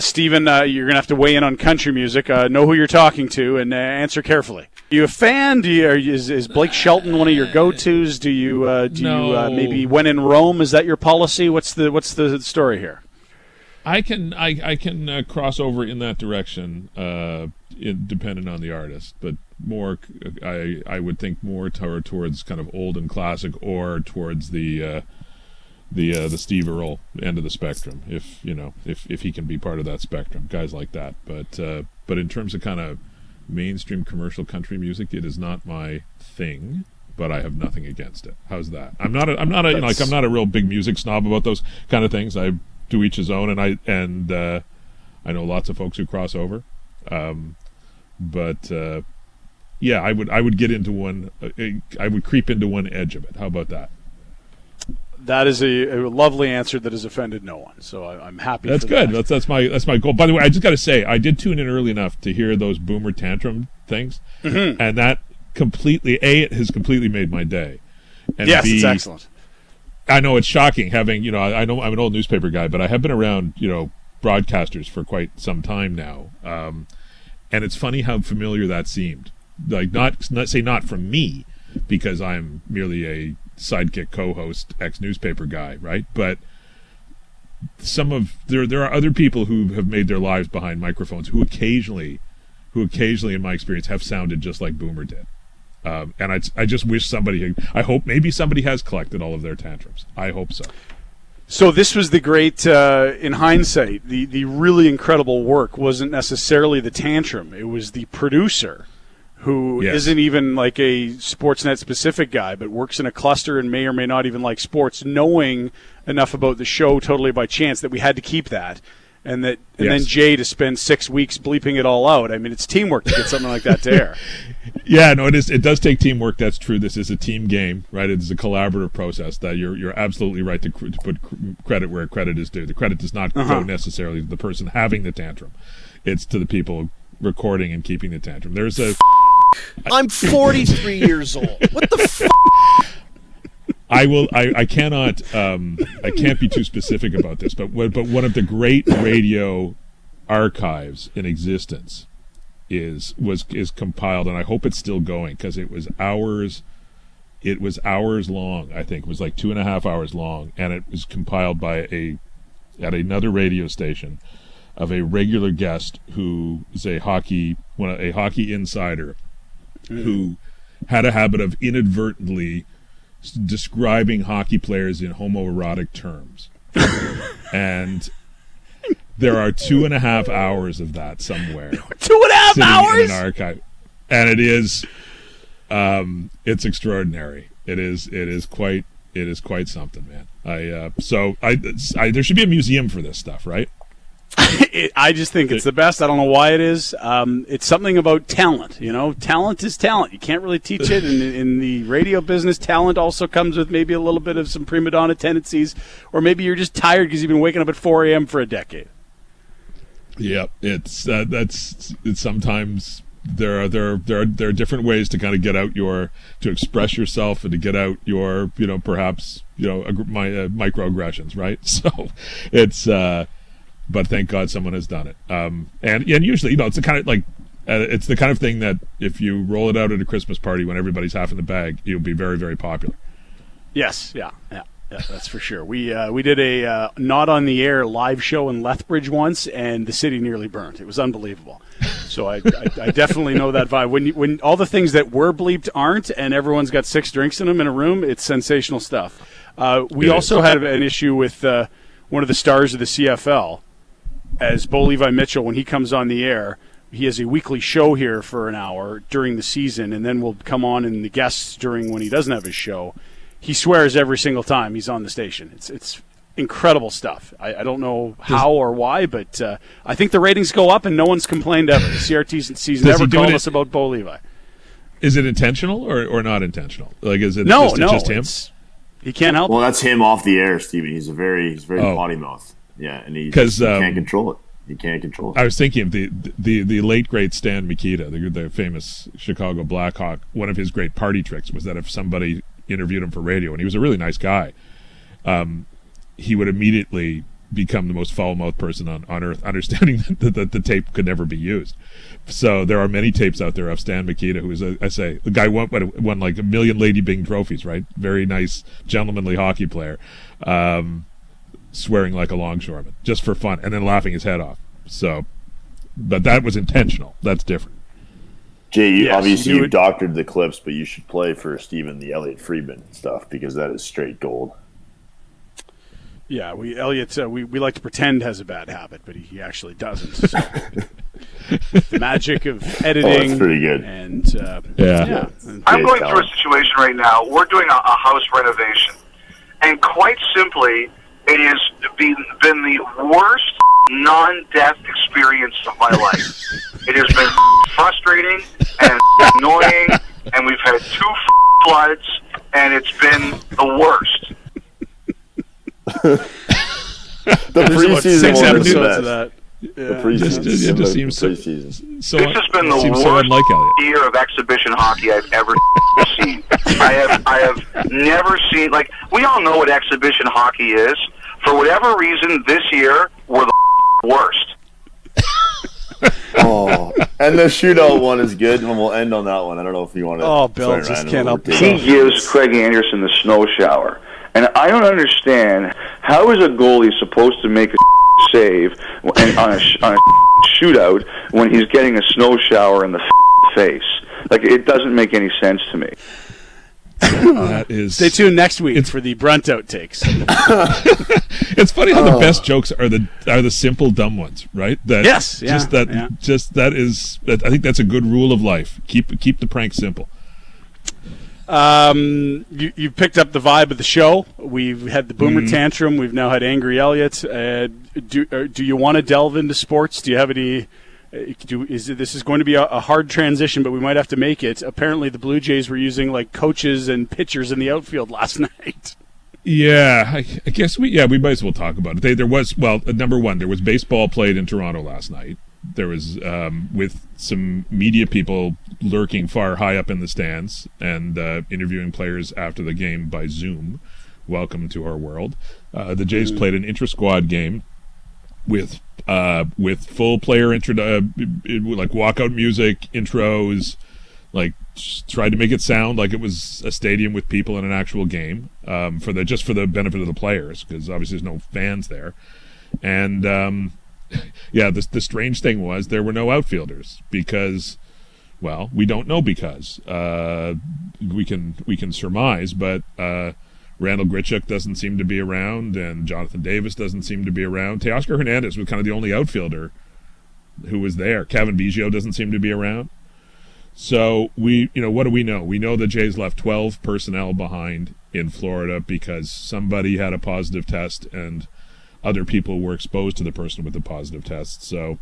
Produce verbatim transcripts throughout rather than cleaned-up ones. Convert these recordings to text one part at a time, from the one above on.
Stephen, uh, you're going to have to weigh in on country music. Uh, know who you're talking to and uh, answer carefully. Are you a fan? Do you, are, is, is Blake Shelton one of your go-tos? Do you uh, do no. you uh, maybe when in Rome? Is that your policy? What's the what's the story here? I can I I can uh, cross over in that direction, uh, in, depending on the artist, but more I I would think more toward, towards kind of old and classic, or towards the. Uh, the uh, the Steve Earle end of the spectrum, if you know if, if he can be part of that spectrum, guys like that. But uh, but in terms of kind of mainstream commercial country music, it is not my thing. But I have nothing against it. How's that? I'm not a, I'm not a, you know, like I'm not a real big music snob about those kind of things. I do each his own, and I and uh, I know lots of folks who cross over. Um, but uh, yeah, I would I would get into one. Uh, I would creep into one edge of it. How about that? That is a, a lovely answer that has offended no one. So I, I'm happy. That's for good. That. That's that's my that's my goal. By the way, I just got to say, I did tune in early enough to hear those Boomer Tantrum things, mm-hmm. and that completely a it has completely made my day. And yes, B, it's excellent. I know it's shocking having you know I, I know I'm an old newspaper guy, but I have been around you know broadcasters for quite some time now, um, and it's funny how familiar that seemed. Like not not say not from me, because I'm merely a sidekick co-host, ex-newspaper guy, right? But some of there there are other people who have made their lives behind microphones who occasionally, who occasionally, in my experience, have sounded just like Boomer did. Um, and I I just wish somebody, I hope maybe somebody has collected all of their tantrums. I hope so. So this was the great, uh, in hindsight, the the really incredible work wasn't necessarily the tantrum. It was the producer, who yes. isn't even like a Sportsnet specific guy, but works in a cluster and may or may not even like sports, knowing enough about the show totally by chance that we had to keep that. And that, and yes. then Jay to spend six weeks bleeping it all out. I mean, it's teamwork to get something like that to air. Yeah, no, it is. It does take teamwork. That's true. This is a team game, right? It is a collaborative process. That you're you're absolutely right to, cr- to put cr- credit where credit is due. The credit does not uh-huh. go necessarily to the person having the tantrum. It's to the people recording and keeping the tantrum. There's a. I'm forty-three years old. What the f***? I will. I, I cannot. Um, I can't be too specific about this, but but one of the great radio archives in existence is was is compiled, and I hope it's still going because it was hours. It was hours long. I think it was like two and a half hours long, and it was compiled by a at another radio station of a regular guest who is a hockey one a hockey insider mm. who had a habit of inadvertently describing hockey players in homoerotic terms. And there are two and a half hours of that somewhere. Two and a half hours? In an archive. And it is um it's extraordinary. It is it is quite it is quite something, man. I uh so I, I there should be a museum for this stuff, right? it, I just think it's the best. I don't know why it is. Um, it's something about talent. You know, talent is talent. You can't really teach it. In, in the radio business, talent also comes with maybe a little bit of some prima donna tendencies, or maybe you're just tired because you've been waking up at four a.m. for a decade. Yeah, it's uh, that's it's sometimes there are there are, there are there are different ways to kind of get out your to express yourself and to get out your you know perhaps you know ag- my uh, microaggressions, right? So it's. Uh, But thank God someone has done it. Um, and and usually, you know, it's the kind of like uh, it's the kind of thing that if you roll it out at a Christmas party when everybody's half in the bag, you'll be very, very popular. Yes, yeah, yeah, yeah, that's for sure. We uh, we did a uh, not on the air live show in Lethbridge once, and the city nearly burnt. It was unbelievable. So I, I, I definitely know that vibe. When you, when all the things that were bleeped aren't, and everyone's got six drinks in them in a room, it's sensational stuff. Uh, we it also is. had an issue with uh, one of the stars of the C F L. As Bo Levi Mitchell, when he comes on the air, he has a weekly show here for an hour during the season, and then will come on and the guests during when he doesn't have his show. He swears every single time he's on the station. It's it's incredible stuff. I, I don't know how or why, but uh, I think the ratings go up, and no one's complained ever. The C R T season never called it, us about Bo Levi. Is it intentional or, or not intentional? Like, is it no, just, no, just him? He can't help well, it. Well, that's him off the air, Stephen. He's a very he's very oh. potty mouth. Yeah, and he, Cause, he um, can't control it. He can't control it. I was thinking of the the the late great Stan Mikita, the the famous Chicago Blackhawk. One of his great party tricks was that if somebody interviewed him for radio, and he was a really nice guy, um, he would immediately become the most foul-mouthed person on, on earth, understanding that, that the tape could never be used. So there are many tapes out there of Stan Mikita, who is, a, I say, the guy won, won like a million Lady Byng trophies, right? Very nice, gentlemanly hockey player, um, swearing like a longshoreman, just for fun, and then laughing his head off. So, but that was intentional. That's different. Jay, you, Yes, obviously you you would- doctored the clips, but you should play for Steven the Elliot Friedman stuff, because that is straight gold. Yeah, we Elliot, uh, we, we like to pretend has a bad habit, but he, he actually doesn't. So. The magic of editing. Oh, that's pretty good. And, uh, Yeah. yeah. And- I'm going Talent. through a situation right now. We're doing a, a house renovation, and quite simply, it has been, been the worst non-death experience of my life. It has been frustrating and annoying, and we've had two floods, and it's been the worst. The There's about preseason six one is the episodes best. of that. The Yeah. preseason. Just- just- it just seems so- the preseason. So This has been the seems so worst unlike Elliot. year of exhibition hockey I've ever seen. I have I have never seen, like, we all know what exhibition hockey is. For whatever reason, this year, we're the worst. Oh, and the shootout one is good, and we'll end on that one. I don't know if you want to. Oh, Bill, just can't help He himself. gives Craig Anderson the snow shower. And I don't understand, how is a goalie supposed to make a save and on a, sh- on a shootout when he's getting a snow shower in the face? Like, it doesn't make any sense to me. That is. Stay tuned next week It's- for the Brunt outtakes. It's funny how the best jokes are the are the simple dumb ones, right? That Yes, yeah, just that yeah. just that is. That, I think that's a good rule of life. Keep keep the prank simple. Um, you, you picked up the vibe of the show. We've had the Boomer Tantrum. We've now had Angry Elliot. Uh, do uh, do you want to delve into sports? Do you have any? Uh, do, is it, this is going to be a, a hard transition, but we might have to make it. Apparently, the Blue Jays were using like coaches and pitchers in the outfield last night. Yeah, I, I guess we yeah we might as well talk about it. They, there was well, uh, number one, there was baseball played in Toronto last night. There was um, with some media people lurking far high up in the stands and uh, interviewing players after the game by Zoom. Welcome to our world. Uh, the Jays played an intra-squad game with uh, with full player intro, uh, like walkout music, intros, like tried to make it sound like it was a stadium with people in an actual game um, for the just for the benefit of the players, because obviously there's no fans there. And um, yeah, the the strange thing was there were no outfielders because, well, we don't know because uh, we can we can surmise, but uh, Randall Grichuk doesn't seem to be around, and Jonathan Davis doesn't seem to be around. Teoscar Hernandez was kind of the only outfielder who was there. Kevin Biggio doesn't seem to be around. So we, you know, what do we know? We know the Jays left twelve personnel behind in Florida because somebody had a positive test and other people were exposed to the person with the positive test. So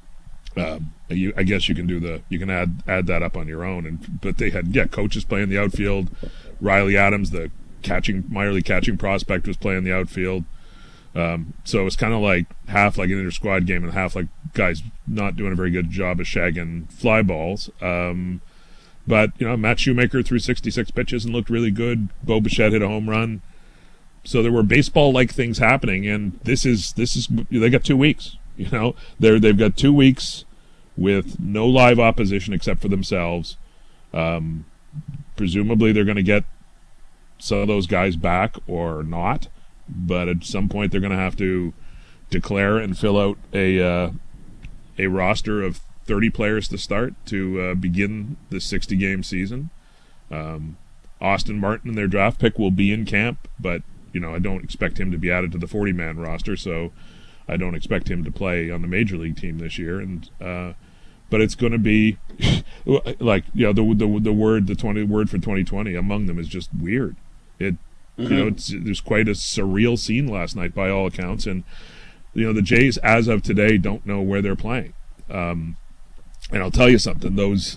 um, you, I guess you can do the, you can add add that up on your own. And but they had yeah coaches playing the outfield. Riley Adams, the catching minor league catching prospect, was playing the outfield. Um, so it's kind of like half like an inter-squad game and half like guys not doing a very good job of shagging fly balls. Um, but, you know, Matt Shoemaker threw sixty-six pitches and looked really good. Bo Bichette hit a home run. So there were baseball-like things happening, and this is, this is, they got two weeks, you know. They're, they've got two weeks with no live opposition except for themselves. Um, presumably they're going to get some of those guys back or not. But at some point, they're going to have to declare and fill out a uh, a roster of thirty players to start to uh, begin the sixty game season. Um, Austin Martin, their draft pick, will be in camp, but you know I don't expect him to be added to the forty man roster, so I don't expect him to play on the major league team this year. And uh, but it's going to be like you know the the the word the twenty word for twenty twenty among them is just weird. It. Mm-hmm. You know, it's, there's quite a surreal scene last night by all accounts, and you know the Jays, as of today, don't know where they're playing. Um, and I'll tell you something: those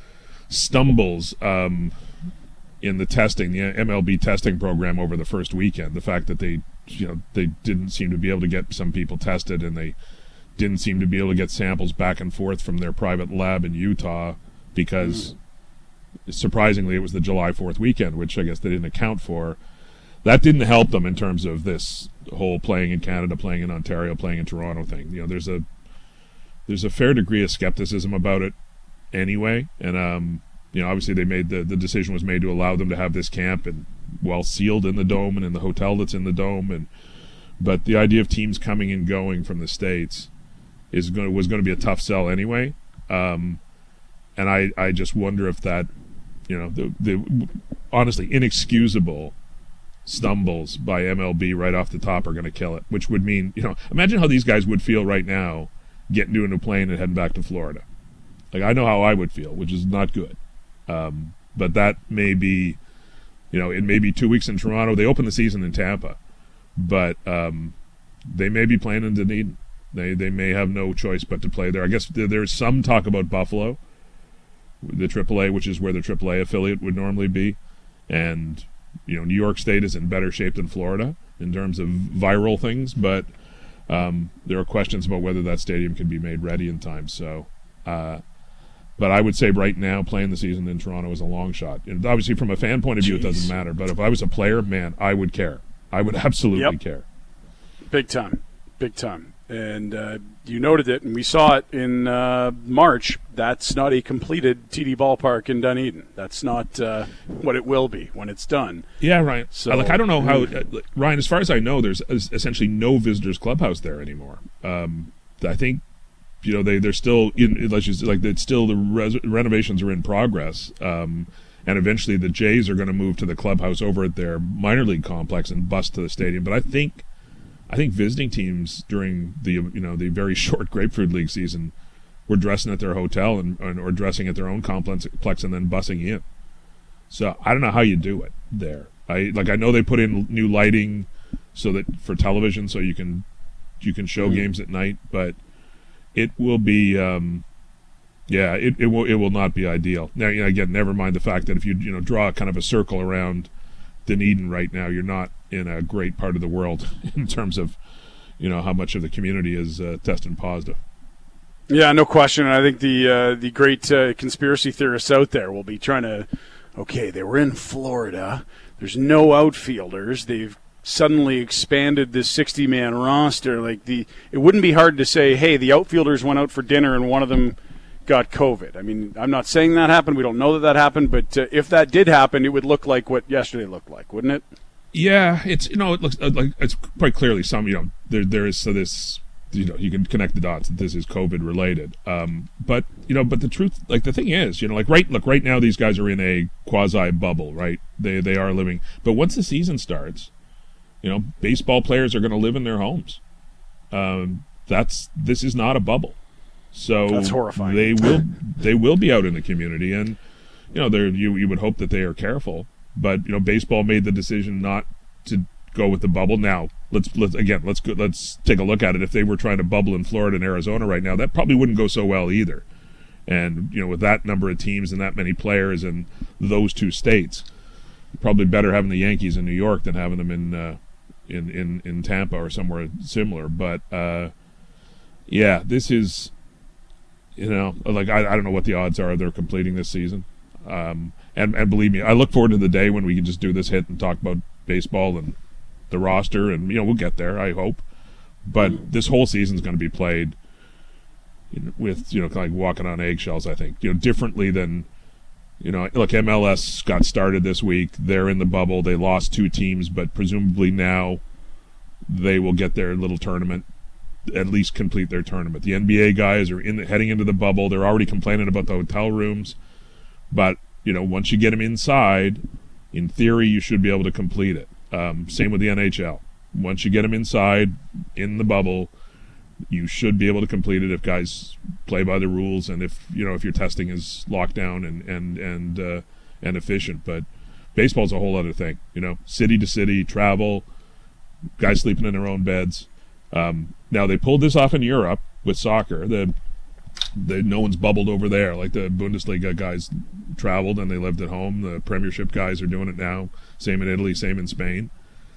stumbles um, in the testing, the M L B testing program over the first weekend, the fact that they, you know, they didn't seem to be able to get some people tested, and they didn't seem to be able to get samples back and forth from their private lab in Utah because, mm. surprisingly, it was the July fourth weekend, which I guess they didn't account for. that didn't help them in terms of this whole playing in Canada, playing in Ontario, playing in Toronto thing. You know, there's a there's a fair degree of skepticism about it anyway, and um, you know, obviously they made the the decision was made to allow them to have this camp and well sealed in the dome and in the hotel that's in the dome, and but the idea of teams coming and going from the States is going was going to be a tough sell anyway, um, and I I just wonder if that, you know, the the honestly inexcusable stumbles by M L B right off the top are going to kill it, which would mean, you know, imagine how these guys would feel right now getting into a plane and heading back to Florida. Like, I know how I would feel, which is not good. Um, but that may be, you know, it may be two weeks in Toronto. They open the season in Tampa, but um, they may be playing in Dunedin. They they may have no choice but to play there. I guess there, there's some talk about Buffalo, the triple A, which is where the triple A affiliate would normally be, and you know, New York State is in better shape than Florida in terms of viral things, but um, there are questions about whether that stadium can be made ready in time. So, uh, but I would say right now, playing the season in Toronto is a long shot. And obviously, from a fan point of view, Jeez. It doesn't matter. But if I was a player, man, I would care. I would absolutely yep. care. Big time, big time. And uh, you noted it, and we saw it in uh, March. That's not a completed T D ballpark in Dunedin. That's not uh, what it will be when it's done. Yeah, Ryan. So, like, I don't know how, uh, Ryan, as far as I know, there's essentially no visitors clubhouse there anymore. Um, I think, you know, they, they're still, in, like, like it's still the res- renovations are in progress. Um, and eventually the Jays are going to move to the clubhouse over at their minor league complex and bus to the stadium. But I think I think visiting teams during the, you know, the very short Grapefruit League season were dressing at their hotel and, and or dressing at their own complex and then busing in. So I don't know how you do it there. I like I know they put in new lighting so that for television, so you can you can show mm-hmm. games at night, but it will be um, yeah, it, it will it will not be ideal. Now, you know, again, never mind the fact that if you you know draw kind of a circle around Dunedin right now, you're not in a great part of the world in terms of, you know, how much of the community is uh, testing positive. Yeah, no question. I think the uh, the great uh, conspiracy theorists out there will be trying to, okay, they were in Florida. There's no outfielders. They've suddenly expanded this sixty-man roster. Like the, it wouldn't be hard to say, hey, the outfielders went out for dinner and one of them got COVID. I mean, I'm not saying that happened. We don't know that that happened, but uh, if that did happen, it would look like what yesterday looked like, wouldn't it? Yeah, it's, you know, it looks like it's quite clearly some, you know, there there is so this, you know, you can connect the dots that this is COVID related. Um, but, you know, but the truth, like the thing is, you know, like right, look, right now these guys are in a quasi bubble, right? They they are living, but once the season starts, you know, baseball players are going to live in their homes. Um, that's this is not a bubble, so that's horrifying. They will they will be out in the community, and you know, they you you would hope that they are careful. But you know, baseball made the decision not to go with the bubble. Now, let's let's again let's go, let's take a look at it. If they were trying to bubble in Florida and Arizona right now, that probably wouldn't go so well either. And you know, with that number of teams and that many players in those two states, probably better having the Yankees in New York than having them in uh, in, in in Tampa or somewhere similar. But uh, yeah, this is, you know, like I, I don't know what the odds are of they're completing this season. Um, and, and believe me, I look forward to the day when we can just do this hit and talk about baseball and the roster, and you know, we'll get there, I hope. But this whole season's going to be played with, you know, kind of like walking on eggshells, I think. You know, differently than, you know, look, M L S got started this week. They're in the bubble. They lost two teams, but presumably now they will get their little tournament, at least complete their tournament. The N B A guys are in the, heading into the bubble. They're already complaining about the hotel rooms. But, you know, once you get them inside, in theory, you should be able to complete it. Um, same with the N H L. Once you get them inside, in the bubble, you should be able to complete it if guys play by the rules and if, you know, if your testing is locked down and, and, and, uh, and efficient. But baseball's a whole other thing, you know, city to city, travel, guys sleeping in their own beds. Um, now, they pulled this off in Europe with soccer. The They, no one's bubbled over there. Like the Bundesliga guys traveled and they lived at home. The Premiership guys are doing it now. Same in Italy, same in Spain.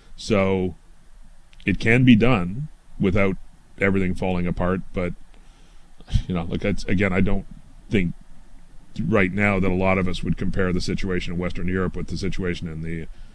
So it can be done without everything falling apart. But, you know, like it's, again, I don't think right now that a lot of us would compare the situation in Western Europe with the situation in the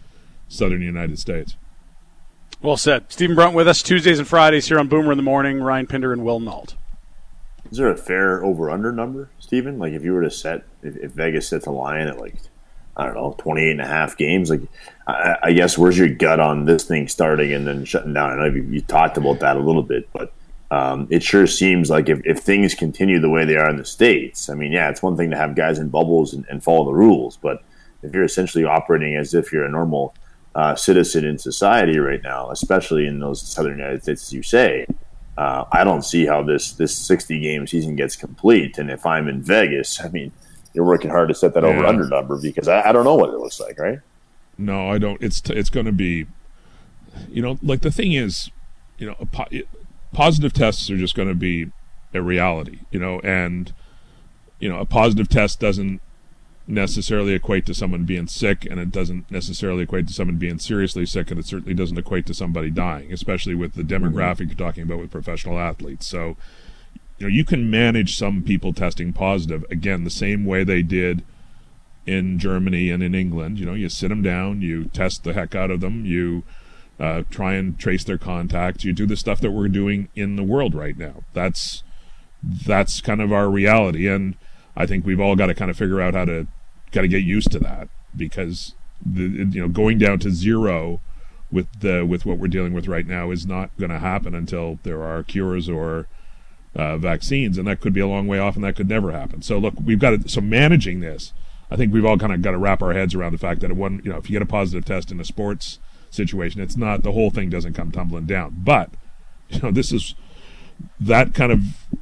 southern United States. Well said. Stephen Brunt with us Tuesdays and Fridays here on Boomer in the Morning. Ryan Pinder and Will Nault. Is there a fair over-under number, Stephen? Like, if you were to set, if, if Vegas sets a line at, like, I don't know, twenty-eight and a half games, like, I, I guess where's your gut on this thing starting and then shutting down? I know you, you talked about that a little bit, but um, it sure seems like if, if things continue the way they are in the States, I mean, yeah, it's one thing to have guys in bubbles and, and follow the rules, but if you're essentially operating as if you're a normal uh, citizen in society right now, especially in those southern United States, as you say, uh, I don't see how this this sixty-game season gets complete. And if I'm in Vegas, I mean, you're working hard to set that Yeah. over-under number because I, I don't know what it looks like, right? No, I don't. It's t- it's going to be, you know, like the thing is, you know, a po- it, positive tests are just going to be a reality, you know, and, you know, a positive test doesn't necessarily equate to someone being sick, and it doesn't necessarily equate to someone being seriously sick, and it certainly doesn't equate to somebody dying, especially with the demographic you're talking about with professional athletes. So, you know, you can manage some people testing positive, again, the same way they did in Germany and in England. You know, you sit them down, you test the heck out of them, you uh, try and trace their contacts, you do the stuff that we're doing in the world right now. That's that's kind of our reality, and I think we've all got to kind of figure out how to got to get used to that, because the you know going down to zero with the with what we're dealing with right now is not going to happen until there are cures or uh, vaccines, and that could be a long way off, and that could never happen. So look, we've got to, so managing this, I think we've all kind of got to wrap our heads around the fact that one, you know, if you get a positive test in a sports situation, it's not, the whole thing doesn't come tumbling down. But, you know, this is, that kind of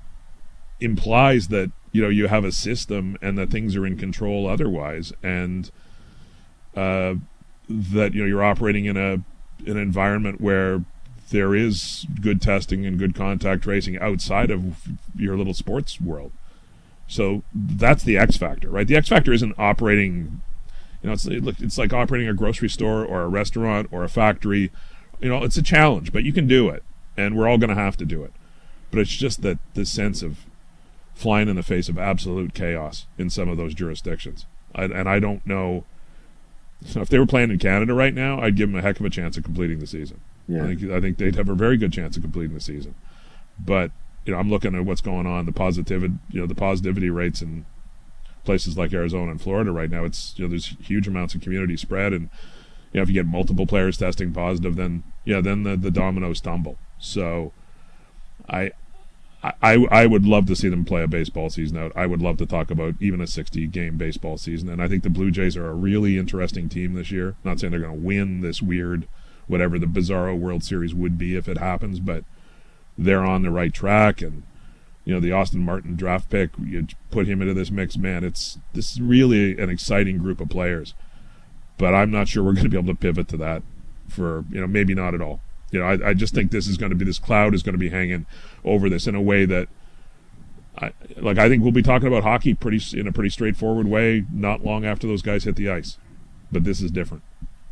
implies that, you know, you have a system and that things are in control otherwise, and uh, that, you know, you're operating in a an environment where there is good testing and good contact tracing outside of your little sports world. So that's the X factor, right? The X factor isn't operating, you know, it's it's like operating a grocery store or a restaurant or a factory. You know, it's a challenge, but you can do it, and we're all going to have to do it. But it's just that this sense of flying in the face of absolute chaos in some of those jurisdictions. I, and I don't know, so if they were playing in Canada right now, I'd give them a heck of a chance of completing the season. Yeah. I think I think they'd have a very good chance of completing the season. But, you know, I'm looking at what's going on, the positivity, you know, the positivity rates in places like Arizona and Florida right now. It's, you know, there's huge amounts of community spread, and, you know, if you get multiple players testing positive, then yeah, then the, the dominoes tumble. So, I, I I would love to see them play a baseball season out. I would love to talk about even a sixty-game baseball season, and I think the Blue Jays are a really interesting team this year. Not saying they're going to win this weird, whatever the bizarro World Series would be if it happens, but they're on the right track. And, you know, the Austin Martin draft pick, you put him into this mix, man, it's this is really an exciting group of players. But I'm not sure we're going to be able to pivot to that for, you know, maybe not at all. You know, I, I just think this is going to be, this cloud is going to be hanging over this in a way that, I, like, I think we'll be talking about hockey pretty in a pretty straightforward way not long after those guys hit the ice. But this is different.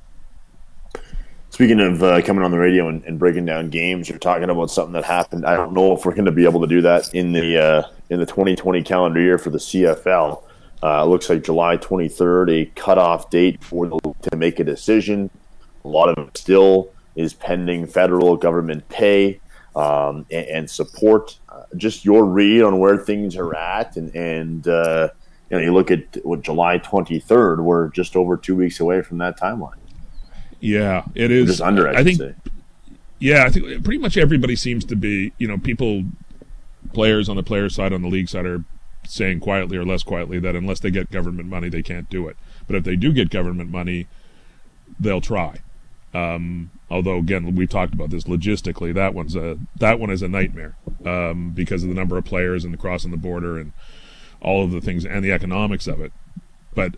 Speaking of uh, coming on the radio and, and breaking down games, you're talking about something that happened. I don't know if we're going to be able to do that in the uh, in the twenty twenty calendar year for the C F L. Uh, it looks like July twenty-third, a cutoff date for the league to make a decision. A lot of it still is pending federal government pay um, and, and support. Uh, just your read on where things are at, and and uh, you know, you look at what July twenty-third. We're just over two weeks away from that timeline. Yeah, it is. Just under, I, I think. say. Yeah, I think pretty much everybody seems to be. You know, people, players on the player side, on the league side, are saying quietly or less quietly that unless they get government money, they can't do it. But if they do get government money, they'll try. Um, although, again, we've talked about this logistically. That one's a that one is a nightmare um, because of the number of players and the crossing the border and all of the things and the economics of it. But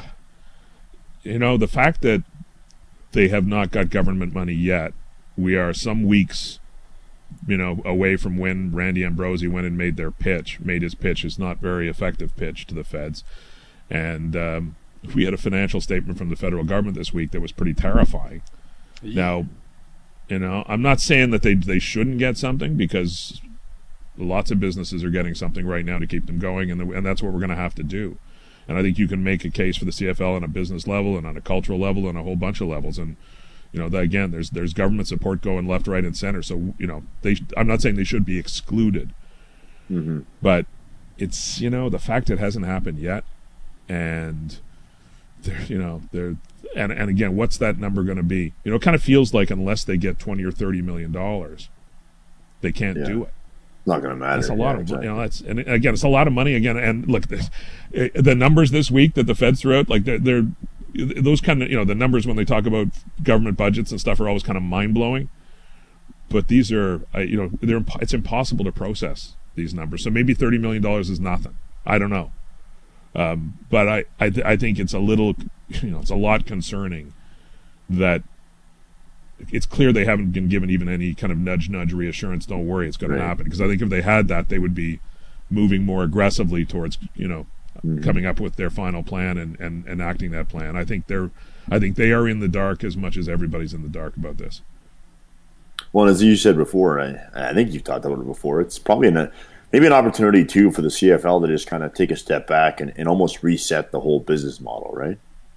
you know, the fact that they have not got government money yet, we are some weeks, you know, away from when Randy Ambrosie went and made their pitch, made his pitch, his not very effective pitch to the feds. And um, we had a financial statement from the federal government this week that was pretty terrifying. Yeah. Now, you know, I'm not saying that they they shouldn't get something, because lots of businesses are getting something right now to keep them going, and the, and that's what we're going to have to do. And I think you can make a case for the C F L on a business level and on a cultural level and a whole bunch of levels. And you know, that, again, there's there's government support going left, right, and center. So you know, they I'm not saying they should be excluded, Mm-hmm. but it's, you know, the fact it hasn't happened yet, and they're, you know, they're and and again, what's that number going to be? You know, it kind of feels like unless they get twenty or thirty million dollars, they can't Yeah. do it. Not going to matter. That's a Yeah, lot of exactly. you know. That's and again, it's a lot of money again. And look, this, eh, the numbers this week that the Feds threw out, like they're, they're those kind of, you know, the numbers when they talk about government budgets and stuff are always kind of mind blowing. But these are, uh, you know, they're imp- it's impossible to process these numbers. So maybe thirty million dollars is nothing. I don't know. Um, but I I, th- I think it's a little, you know, it's a lot concerning that it's clear they haven't been given even any kind of nudge, nudge reassurance. Don't worry, it's going Right. to happen. Because I think if they had that, they would be moving more aggressively towards, you know, Mhm. coming up with their final plan and, and enacting that plan. I think they're, I think they are in the dark as much as everybody's in the dark about this. Well, as you said before, I, I think you've talked about it before, it's probably an, a, maybe an opportunity, too, for the C F L to just kind of take a step back and, and almost reset the whole business model, right?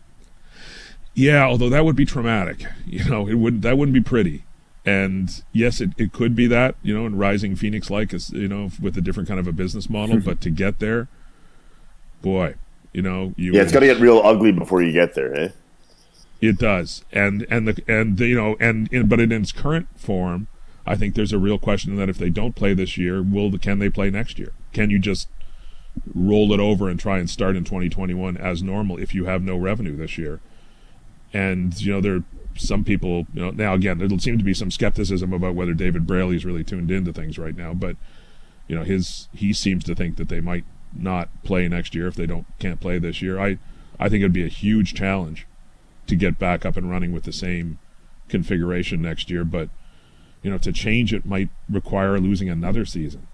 Yeah, although that would be traumatic. You know, it would that wouldn't be pretty. And yes, it, it could be that, you know, and Rising Phoenix like is, you know, with a different kind of a business model, but to get there, boy, you know, you Yeah, it's got to get real ugly before you get there, eh? It does, and and the and the, you know, and in, but in its current form, I think there's a real question that if they don't play this year, will the, can they play next year? Can you just roll it over and try and start in twenty twenty-one as normal if you have no revenue this year? And you know, there are some people, you know, now again, there seems to be some skepticism about whether David Braley's really tuned into things right now, but you know, his he seems to think that they might not play next year if they don't can't play this year. I I think it'd be a huge challenge to get back up and running with the same configuration next year, but you know, to change it might require losing another season.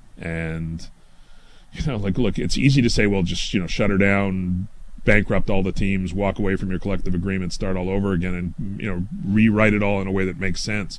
And you know, like, look, it's easy to say, well, just, you know, shut her down, bankrupt all the teams, walk away from your collective agreement, start all over again, and, you know, rewrite it all in a way that makes sense.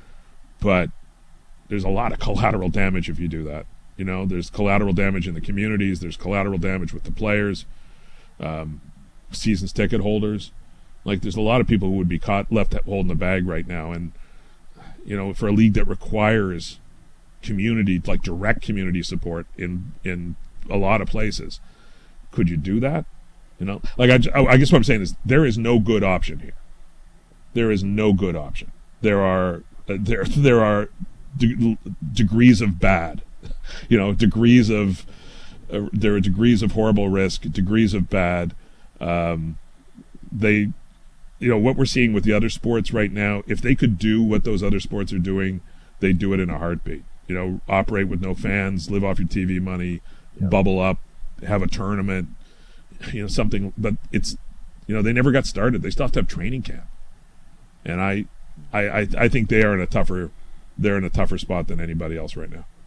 But there's a lot of collateral damage if you do that. You know, there's collateral damage in the communities, there's collateral damage with the players, um, seasons ticket holders. Like, there's a lot of people who would be caught left holding the bag right now. And, you know, for a league that requires community, like direct community support in in a lot of places, could you do that? You know, like, I, I guess what I'm saying is there is no good option here. There is no good option. There are uh, there there are de- degrees of bad, you know, degrees of uh, there are degrees of horrible risk, degrees of bad. Um, they, you know, what we're seeing with the other sports right now, if they could do what those other sports are doing, they'd do it in a heartbeat. You know, operate with no fans, live off your T V money, Yeah. bubble up, have a tournament, you know, something. But it's, you know, they never got started. They still have to have training camp. And I, I, I, I think they are in a tougher, they're in a tougher spot than anybody else right now.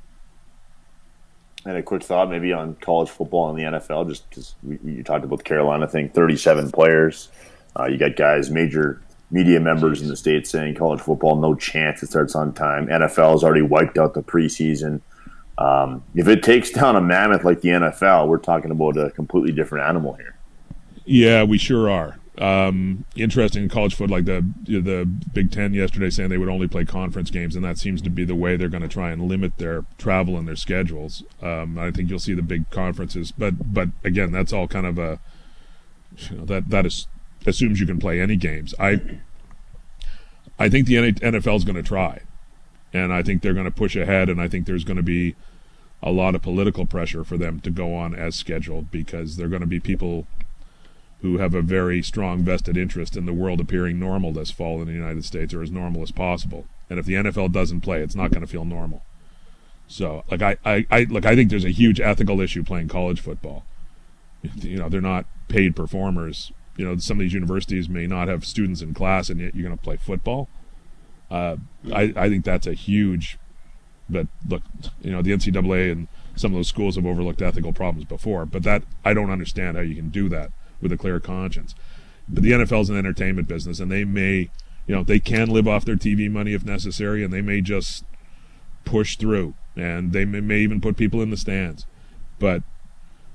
And a quick thought maybe on college football and the N F L, just because you talked about the Carolina thing, thirty-seven players. Uh, you got guys, major media members in the States saying college football, no chance it starts on time. N F L has already wiped out the preseason. Um, if it takes down a mammoth like the N F L, we're talking about a completely different animal here. Yeah, we sure are. Um, interesting in college football, like the the Big Ten yesterday saying they would only play conference games, and that seems to be the way they're going to try and limit their travel and their schedules. Um, I think you'll see the big conferences, but but again, that's all kind of a, you know, that that is assumes you can play any games. I I think the N F L is going to try, and I think they're going to push ahead, and I think there's going to be a lot of political pressure for them to go on as scheduled, because they're going to be people who have a very strong vested interest in the world appearing normal this fall in the United States, or as normal as possible. And if the N F L doesn't play, it's not going to feel normal. So, like, I, I, I, look, I think there's a huge ethical issue playing college football. You know, they're not paid performers. You know, some of these universities may not have students in class, and yet you're going to play football. Uh, I, I think that's a huge. But look, you know, the N C double A and some of those schools have overlooked ethical problems before. But that, I don't understand how you can do that with a clear conscience. But the N F L is an entertainment business, and they may, you know, they can live off their T V money if necessary, and they may just push through, and they may, may even put people in the stands. But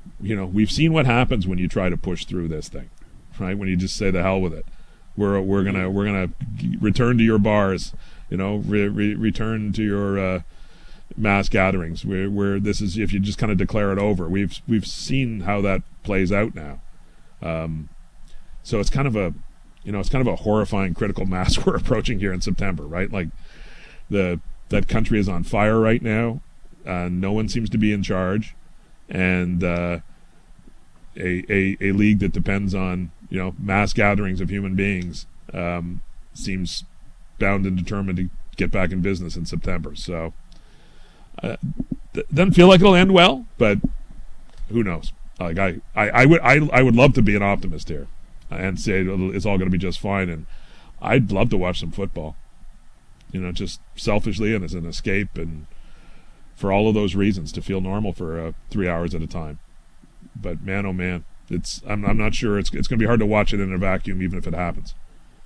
you know, we've seen what happens when you try to push through this thing, right? When you just say the hell with it, we're we're gonna we're gonna return to your bars, you know, re, re, return to your uh, mass gatherings. Where where this is, if you just kind of declare it over, we've we've seen how that plays out now. Um, so it's kind of a, you know, it's kind of a horrifying critical mass we're approaching here in September, right? Like the that country is on fire right now. Uh, no one seems to be in charge, and uh, a, a a league that depends on, you know, mass gatherings of human beings um, seems bound and determined to get back in business in September. So uh, th- doesn't feel like it'll end well, but who knows? Like I, I, I would I I would love to be an optimist here and say it's all going to be just fine, and I'd love to watch some football. You know, just selfishly and as an escape, and for all of those reasons, to feel normal for uh, three hours at a time. But man, oh man, it's I'm I'm not sure it's it's going to be hard to watch it in a vacuum, even if it happens.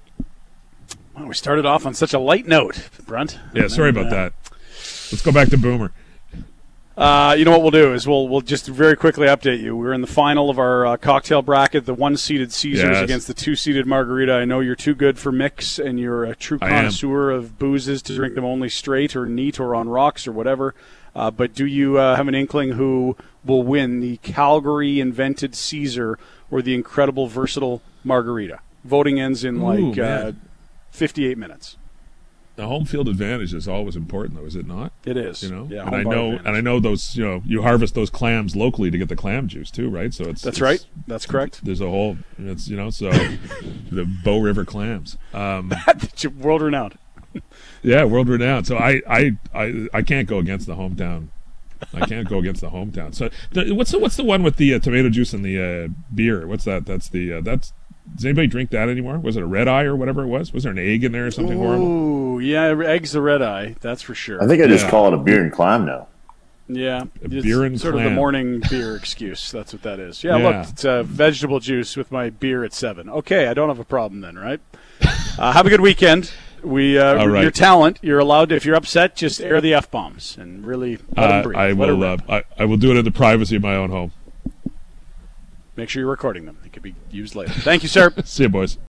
Well, we started off on such a light note, Brunt. Yeah, sorry about that. Let's go back to Boomer. Uh, you know what we'll do is we'll we'll just very quickly update you. We're in the final of our uh, cocktail bracket, the one-seeded Caesars Yes. against the two-seeded Margarita. I know you're too good for mix, and you're a true I am. connoisseur of boozes to drink them only straight or neat or on rocks or whatever. Uh, but do you uh, have an inkling who will win, the Calgary-invented Caesar or the incredible versatile Margarita? Voting ends in Ooh, like uh, man. fifty-eight minutes. The home field advantage is always important, though, is it not? It is. You know, yeah, and home I bar know, advantage. and I know those. You know, you harvest those clams locally to get the clam juice too, right? So it's That's it's, right. That's correct. There's a whole, it's you know, so the Bow River clams. Um, World renowned. yeah, world renowned. So I, I, I, I can't go against the hometown. I can't go against the hometown. So the, what's the what's the one with the uh, tomato juice and the uh, beer? What's that? That's the uh, that's. Does anybody drink that anymore? Was it a red eye or whatever it was? Was there an egg in there or something horrible? Ooh, yeah, eggs the red eye. That's for sure. I think I just Yeah. call it a beer and clam now. Yeah, A it's beer and sort of the clam. morning beer excuse. That's what that is. Yeah, Yeah. look, it's uh, vegetable juice with my beer at seven. Okay, I don't have a problem then, right? uh, have a good weekend. We, uh, All right. your talent. You're allowed to, if you're upset, just air the f bombs and really let 'em Uh, breathe. I Let 'em will. Uh, rip. I, I will do it in the privacy of my own home. Make sure you're recording them. They could be used later. Thank you, sir. See you, boys.